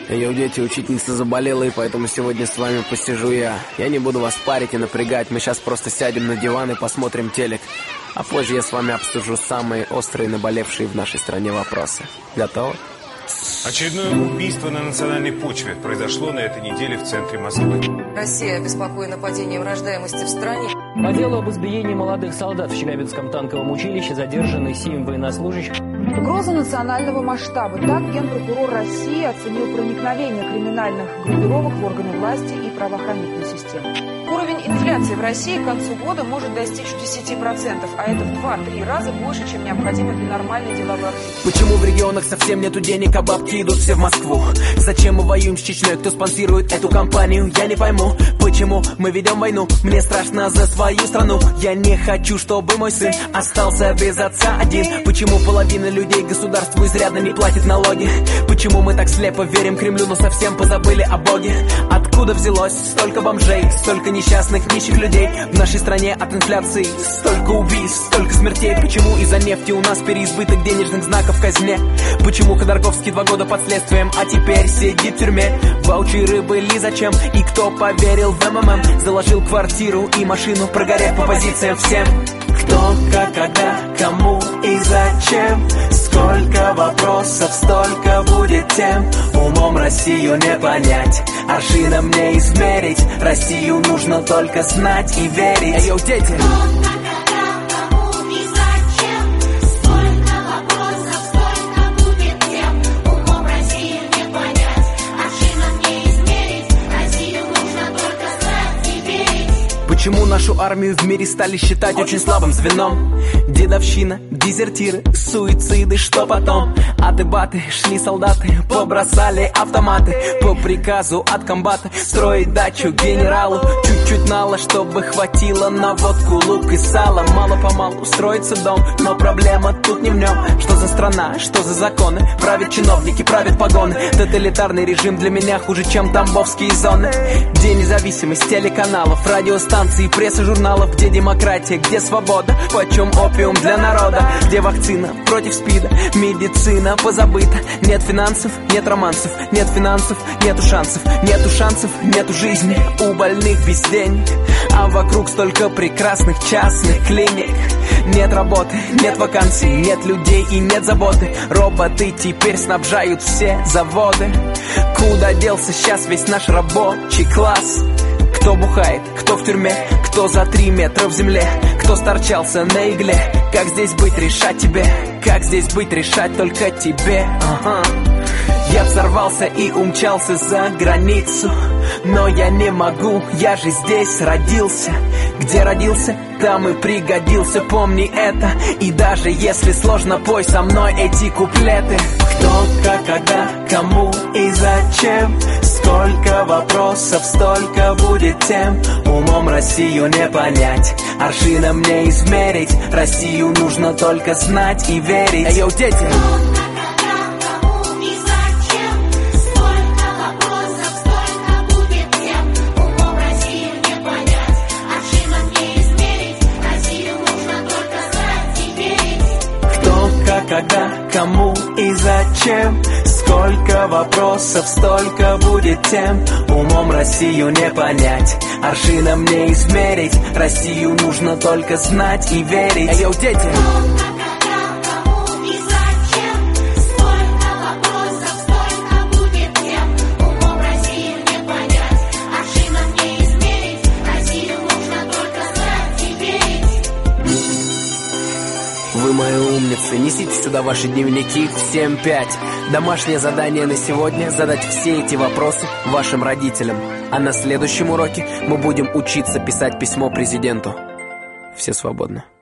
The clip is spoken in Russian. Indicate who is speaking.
Speaker 1: Йоу, дети, учительница заболела, и поэтому сегодня с вами посижу я. Я не буду вас парить и напрягать, мы сейчас просто сядем на диван и посмотрим телек. А позже я с вами обсужу самые острые наболевшие в нашей стране вопросы. Готовы?
Speaker 2: Очередное убийство на национальной почве произошло на этой неделе в центре Москвы.
Speaker 3: Россия обеспокоена падением рождаемости в стране.
Speaker 4: По делу об избиении молодых солдат в Челябинском танковом училище задержаны 7 военнослужащих.
Speaker 5: Угроза национального масштаба. Так Генпрокурор России оценил проникновение криминальных группировок в органы власти и правоохранительную систему. Уровень инфляции в России к концу года может достичь 10%, а это в 2-3 раза больше, чем необходимо для нормальной деловой активности.
Speaker 1: Почему в регионах совсем нету денег, а бабки идут все в Москву? Зачем мы воюем с Чечней, кто спонсирует эту кампанию? Я не пойму, почему мы ведем войну. Мне страшно за свою страну. Я не хочу, чтобы мой сын остался без отца один. Почему половина людей государству изрядно не платит налоги? Почему мы так слепо верим Кремлю, но совсем позабыли о Боге? Откуда взялось столько бомжей, столько несчастных нищих людей? В нашей стране от инфляции столько убийств, столько смертей. Почему из-за нефти у нас переизбыток денежных знаков в казне? Почему Ходорковский 2 года под следствием, а теперь сидит в тюрьме? Ваучеры были зачем? И кто поверил в МММ? Заложил квартиру и машину, прогорев по позициям всем. Кто, как, когда, кому и зачем? Сколько вопросов, столько будет тем. Умом Россию не понять, аршином не измерить. Россию нужно только знать и верить. Йоу, дети! Почему нашу армию в мире стали считать очень слабым звеном? Дедовщина, дезертиры, суициды, что потом? Аты-баты, шли солдаты, побросали автоматы. По приказу от комбата строить дачу генералу. Чуть-чуть нало, чтобы хватило на водку, лук и сало. Мало-помалу строится дом, но проблема тут не в нем. Что за страна, что за законы? Правят чиновники, правят погоны. Тоталитарный режим для меня хуже, чем тамбовские зоны. Где независимость телеканалов, радиостанций, пресса, журналов? Где демократия, где свобода? Почем опиум для народа? Где вакцина против СПИДа? Медицина позабыта. Нет финансов, нет романсов. Нет финансов, нету шансов. Нету шансов, нету жизни. У больных без денег, а вокруг столько прекрасных частных клиник. Нет работы, нет вакансий, нет людей и нет заботы. Роботы теперь снабжают все заводы. Куда делся сейчас весь наш рабочий класс? Кто бухает, кто в тюрьме, кто за 3 метра в земле, кто сторчался на игле? Как здесь быть, решать тебе? Как здесь быть, решать только тебе? Я взорвался и умчался за границу, но я не могу, я же здесь родился. Где родился, там и пригодился, помни это. И даже если сложно, пой со мной эти куплеты. Кто, как, когда, кому и зачем? Сколько вопросов, столько будет тем. Умом Россию не понять, аршином не измерить. Россию нужно только знать и верить. Йоу, дети! Когда, кому и зачем? Сколько вопросов, столько будет тем. Умом Россию не понять, аршином не измерить. Россию нужно только знать и верить. Йоу, дети! Вы мои умницы, несите сюда ваши дневники в 7-5. Домашнее задание на сегодня — задать все эти вопросы вашим родителям. А на следующем уроке мы будем учиться писать письмо президенту. Все свободны.